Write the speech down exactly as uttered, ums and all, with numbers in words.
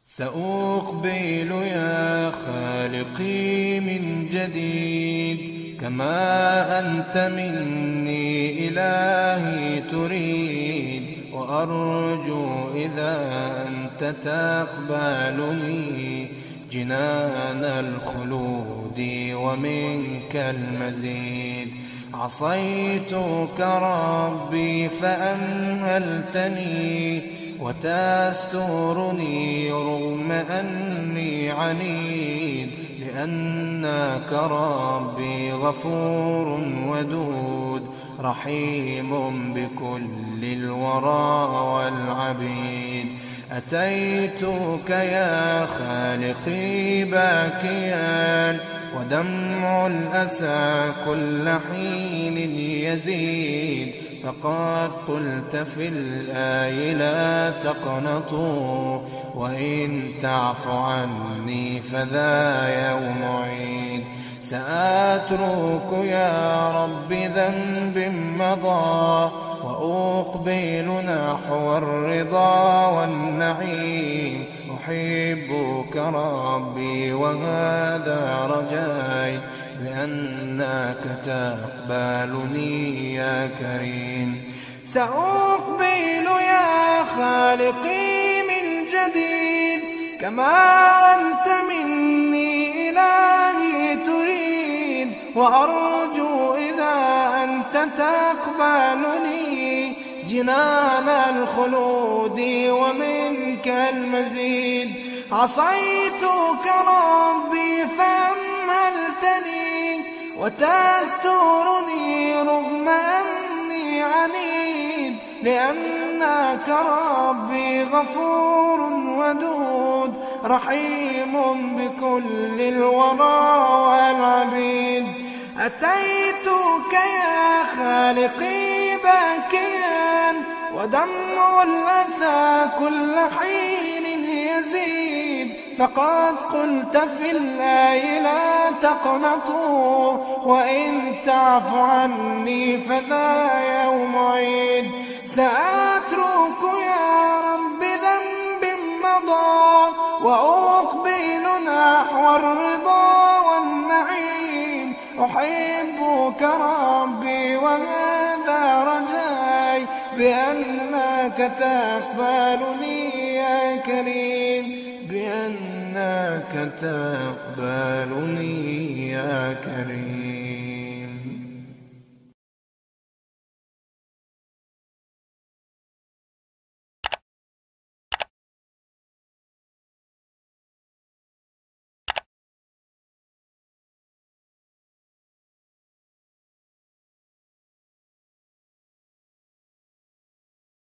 سأقبل يا خالقي من جديد كما أنت مني إلهي تريد، وأرجو إذا أنت تقبلني جنان الخلود ومنك المزيد. عصيتك ربي فأمهلتني وتسترني رغم أني عنيد، لأنك ربي غفور ودود رحيم بكل الورى والعبيد. أتيتك يا خالقي باكيا ودمع الأسى كل حين يزيد، فقد قلت في الآي لا تقنطوا وإن تعف عني فذا يوم عيد. سأترك يا رب ذنب مضى وأقبل نحو الرضا والنعيم. أحبك ربي وهذا رجاي بأنك تقبلني يا كريم. سأقبل يا خالقي من جديد كما أنت مني إلهي تريد، وأرجو إذا أنت تقبلني جنان الخلود ومنك المزيد. عصيتك ربي فأمهلتني وتسترني رغم أني عنيد، لأنك ربي غفور ودود رحيم بكل الورى والعبيد. أتيتك يا خالقي باكيا ودمع الأسى كل حين يزيد، فقد قلت في الآي لا تقنطوا وإن تعف عني فذا يوم عيد. سأترك يا رب ذنب مضى وأقبل نحو الرضا والنعيم. أحبك ربي وهذا رجاي بأنك تقبلني يا كريم، بأنك تقبلني يا كريم.